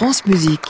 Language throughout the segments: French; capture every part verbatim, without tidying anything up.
France Musique.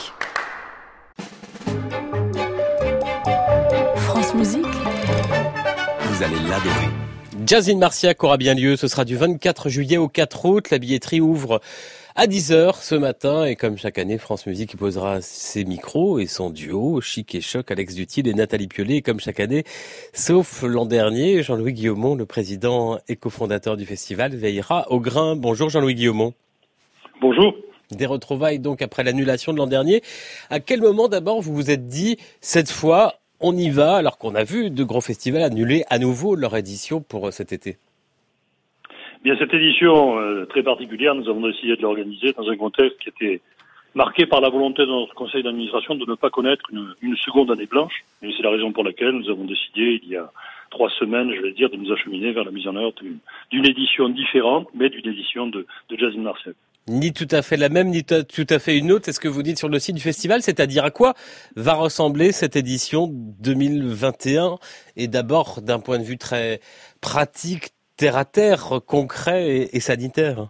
France Musique. Vous allez l'adorer. Jazz in Marciac aura bien lieu. Ce sera du vingt-quatre juillet au quatre août. La billetterie ouvre à dix heures ce matin. Et comme chaque année, France Musique posera ses micros et son duo, Chic et Choc, Alex Duthil et Nathalie Piollet. Et comme chaque année, sauf l'an dernier, Jean-Louis Guillaumont, le président et cofondateur du festival, veillera au grain. Bonjour Jean-Louis Guillaumont. Bonjour. Des retrouvailles donc après l'annulation de l'an dernier. À quel moment d'abord vous vous êtes dit, cette fois, on y va, alors qu'on a vu de gros festivals annuler à nouveau leur édition pour cet été? Bien, cette édition euh, très particulière, nous avons décidé de l'organiser dans un contexte qui était marqué par la volonté de notre conseil d'administration de ne pas connaître une, une seconde année blanche. Et c'est la raison pour laquelle nous avons décidé, il y a trois semaines, je vais dire, de nous acheminer vers la mise en œuvre d'une, d'une édition différente, mais d'une édition de, de Jazz in Marciac. Ni tout à fait la même, ni tout à fait une autre, c'est ce que vous dites sur le site du festival, c'est-à-dire à quoi va ressembler cette édition deux mille vingt et un, et d'abord d'un point de vue très pratique, terre-à-terre, concret et, et sanitaire.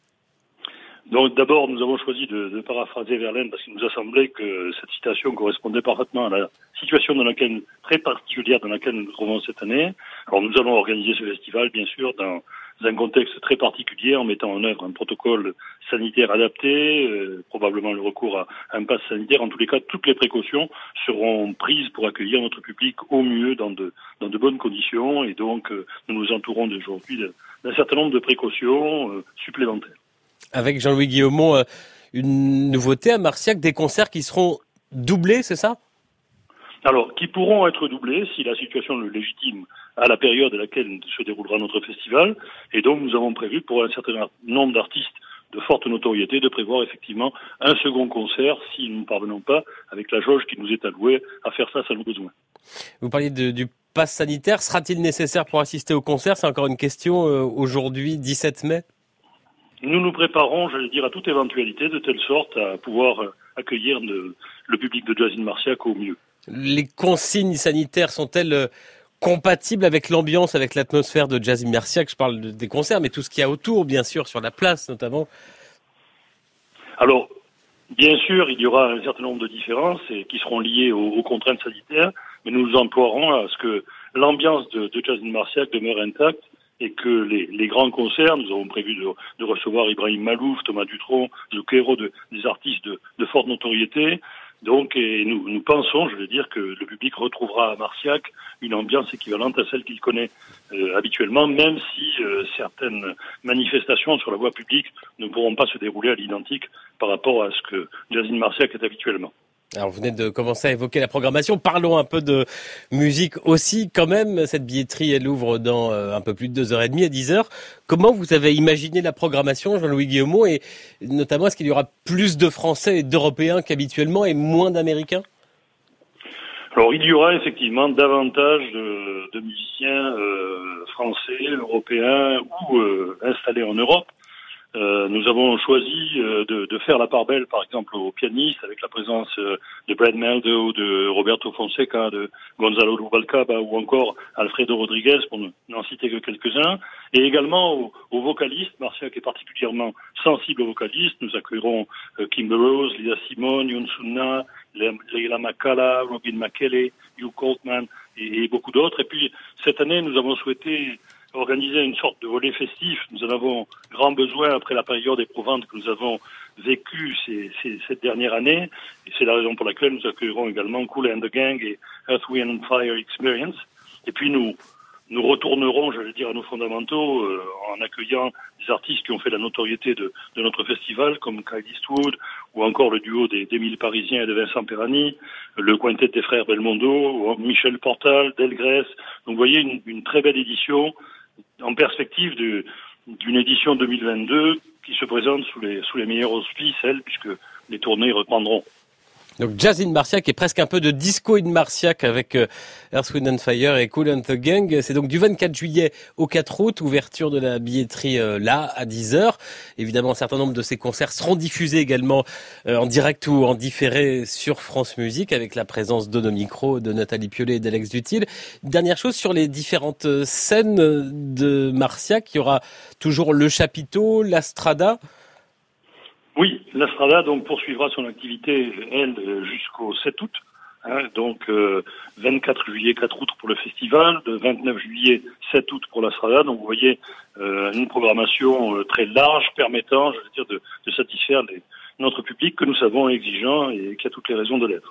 Donc d'abord, nous avons choisi de, de paraphraser Verlaine parce qu'il nous a semblé que cette citation correspondait parfaitement à la situation dans laquelle, très particulière dans laquelle nous nous trouvons cette année. Alors nous allons organiser ce festival, bien sûr, dans un contexte très particulier, en mettant en œuvre un protocole sanitaire adapté, euh, probablement le recours à un pass sanitaire. En tous les cas, toutes les précautions seront prises pour accueillir notre public au mieux dans de, dans de bonnes conditions. Et donc, euh, nous nous entourons d'aujourd'hui d'un certain nombre de précautions euh, supplémentaires. Avec Jean-Louis Guillaumont, une nouveauté à Marciac, des concerts qui seront doublés, c'est ça ? Alors, qui pourront être doublés si la situation le légitime à la période à laquelle se déroulera notre festival. Et donc, nous avons prévu pour un certain nombre d'artistes de forte notoriété de prévoir effectivement un second concert si nous ne parvenons pas, avec la jauge qui nous est allouée, à faire face à nos besoins. Vous parliez de, du pass sanitaire. Sera-t-il nécessaire pour assister au concert ? C'est encore une question euh, aujourd'hui, dix-sept mai. Nous nous préparons, j'allais dire, à toute éventualité, de telle sorte à pouvoir accueillir le, le public de Jazz in Marciac au mieux. Les consignes sanitaires sont-elles compatibles avec l'ambiance, avec l'atmosphère de Jazz in Marciac ? Je parle de, des concerts, mais tout ce qu'il y a autour, bien sûr, sur la place notamment. Alors, bien sûr, il y aura un certain nombre de différences et qui seront liées aux, aux contraintes sanitaires, mais nous nous emploierons à ce que l'ambiance de, de Jazz in Marciac demeure intacte et que les, les grands concerts, nous avons prévu de, de recevoir Ibrahim Malouf, Thomas Dutronc, Zucchero, de, des artistes de, de forte notoriété. Donc, et nous, nous pensons, je veux dire, que le public retrouvera à Marciac une ambiance équivalente à celle qu'il connaît euh, habituellement, même si euh, certaines manifestations sur la voie publique ne pourront pas se dérouler à l'identique par rapport à ce que Jazz in Marciac est habituellement. Alors, vous venez de commencer à évoquer la programmation. Parlons un peu de musique aussi. Quand même, cette billetterie, elle ouvre dans euh, un peu plus de deux heures trente, à dix heures. Comment vous avez imaginé la programmation, Jean-Louis Guillaumont, et notamment, est-ce qu'il y aura plus de Français et d'Européens qu'habituellement et moins d'Américains ? Alors, il y aura effectivement davantage de, de musiciens euh, français, européens ou euh, installés en Europe. Euh, nous avons choisi euh, de, de faire la part belle, par exemple, aux pianistes, avec la présence euh, de Brad Meldo, de Roberto Fonseca, de Gonzalo Rubalcaba ou encore Alfredo Rodriguez, pour n'en citer que quelques-uns, et également aux, aux vocalistes. Marciac est particulièrement sensible aux vocalistes. Nous accueillerons euh, Kim Burrows, Lisa Simone, Youn Sunna, Leila Makala, Robin McKelley, Hugh Coltman et, et beaucoup d'autres. Et puis, cette année, nous avons souhaité organiser une sorte de volet festif. Nous en avons grand besoin après la période éprouvante que nous avons vécue ces, ces, cette dernière année. Et c'est la raison pour laquelle nous accueillerons également Kool and the Gang et Earth, Wind and Fire Experience. Et puis nous nous retournerons, j'allais dire, à nos fondamentaux euh, en accueillant des artistes qui ont fait la notoriété de, de notre festival, comme Kyle Eastwood, ou encore le duo des, des Mille Parisiens et de Vincent Perani, le quintet des frères Belmondo, Michel Portal, Delgrès. Donc vous voyez une, une très belle édition en perspective de, d'une édition deux mille vingt-deux qui se présente sous les, sous les meilleurs auspices, elle, puisque les tournées reprendront. Donc Jazz in Marciac est presque un peu de disco in Marciac avec euh, Earth, Wind and Fire et Kool and the Gang. C'est donc du vingt-quatre juillet au quatre août, ouverture de la billetterie euh, là à dix heures. Évidemment, un certain nombre de ces concerts seront diffusés également euh, en direct ou en différé sur France Musique avec la présence de nos micros, de Nathalie Piollet et d'Alex Duthil. Dernière chose sur les différentes scènes de Marciac, il y aura toujours le chapiteau, la strada. Oui, la Strada donc poursuivra son activité, elle, jusqu'au sept août. Hein, donc euh, vingt-quatre juillet, quatre août pour le festival, de vingt-neuf juillet, sept août pour la Strada. Donc vous voyez euh, une programmation euh, très large, permettant, je veux dire, de, de satisfaire les, notre public que nous savons exigeant et qui a toutes les raisons de l'être.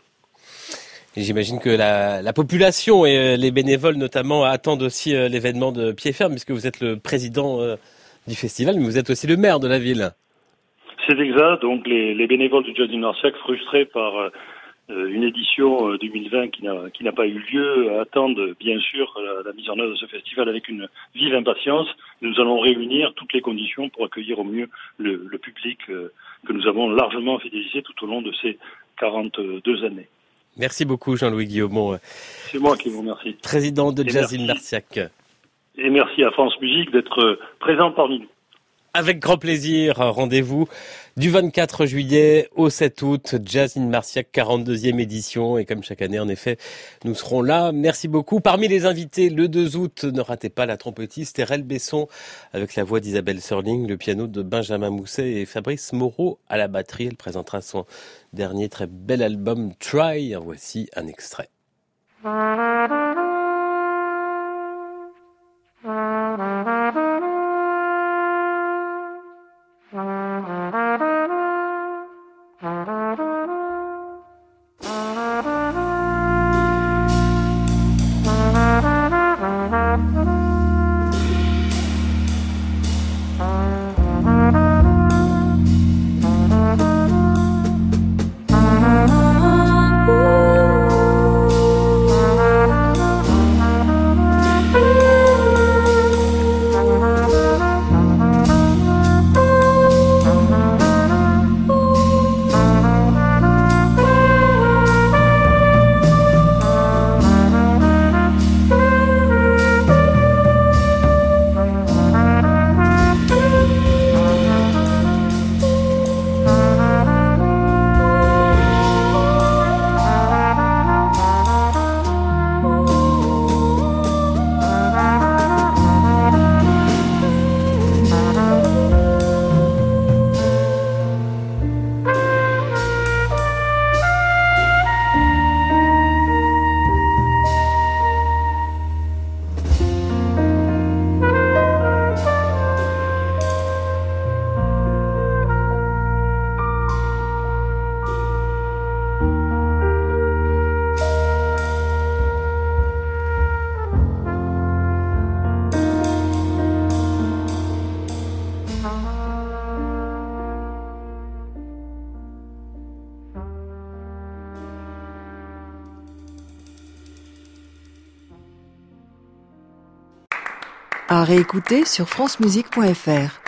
Et j'imagine que la, la population et les bénévoles notamment attendent aussi euh, l'événement de pied ferme, puisque vous êtes le président euh, du festival, mais vous êtes aussi le maire de la ville. C'est exact. Donc les, les bénévoles du Jazz in Marciac, frustrés par euh, une édition deux mille vingt qui n'a, qui n'a pas eu lieu, attendent bien sûr la, la mise en œuvre de ce festival avec une vive impatience. Nous allons réunir toutes les conditions pour accueillir au mieux le, le public euh, que nous avons largement fidélisé tout au long de ces quarante-deux années. Merci beaucoup Jean-Louis Guillaumont. C'est moi qui vous remercie. Président de Et Jazz merci. in Marciac. Et merci à France Musique d'être présent parmi nous. Avec grand plaisir, rendez-vous du vingt-quatre juillet au sept août, Jazz in Marciac, quarante-deuxième édition. Et comme chaque année, en effet, nous serons là. Merci beaucoup. Parmi les invités, le deux août, ne ratez pas la trompettiste Erel Besson avec la voix d'Isabelle Serling, le piano de Benjamin Mousset et Fabrice Moreau à la batterie. Elle présentera son dernier très bel album Try. En voici un extrait. À réécouter sur francemusique point f r.